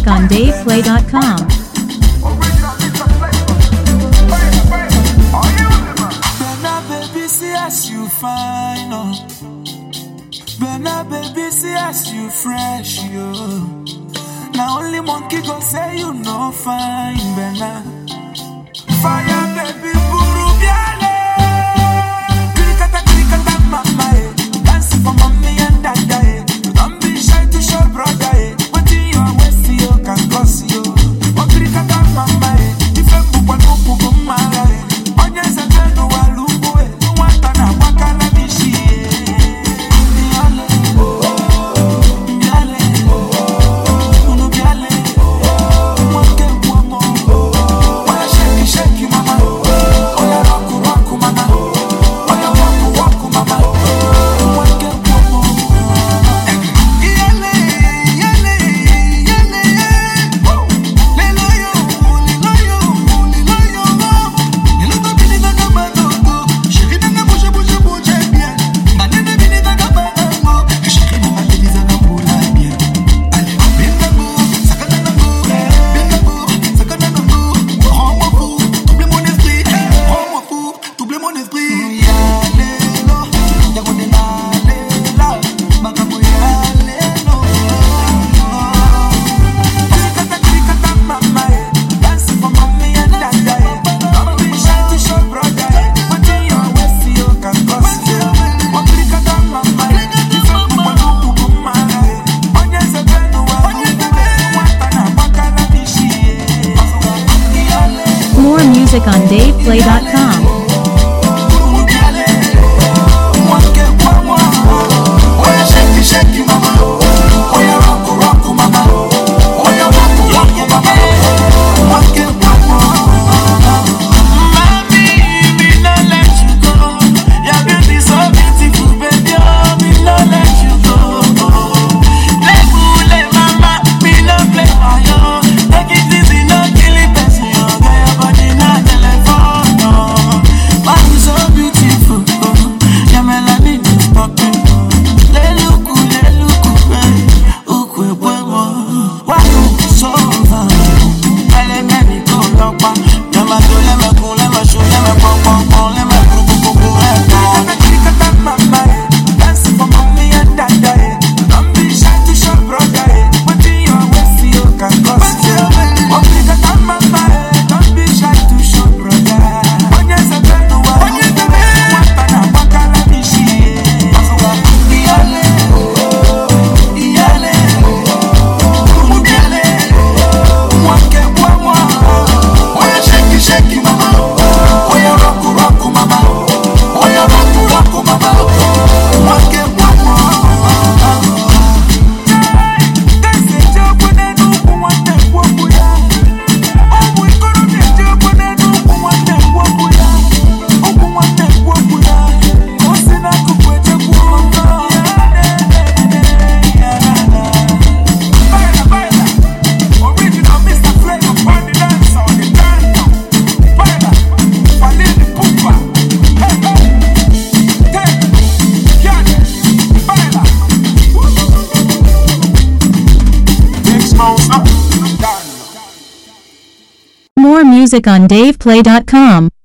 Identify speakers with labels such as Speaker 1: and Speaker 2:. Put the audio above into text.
Speaker 1: music on DavePlay.com.
Speaker 2: Baby, see as you fine, oh. Baby, see as you fresh, yo. Now only monkey go say you no fine, Bena. Fire, baby, buru biale. Krikata, mama, eh. Dancing for mommy and dada, eh. Don't be shy to show brother, eh. What in your waist, you can cause you. Oh, krikata, mama, eh. If I'm buwan, mara, eh. Onyeza tenu walubu, eh. Nwatana, wakala nishi, eh.
Speaker 1: More music on DavePlay.com. More music on DavePlay.com.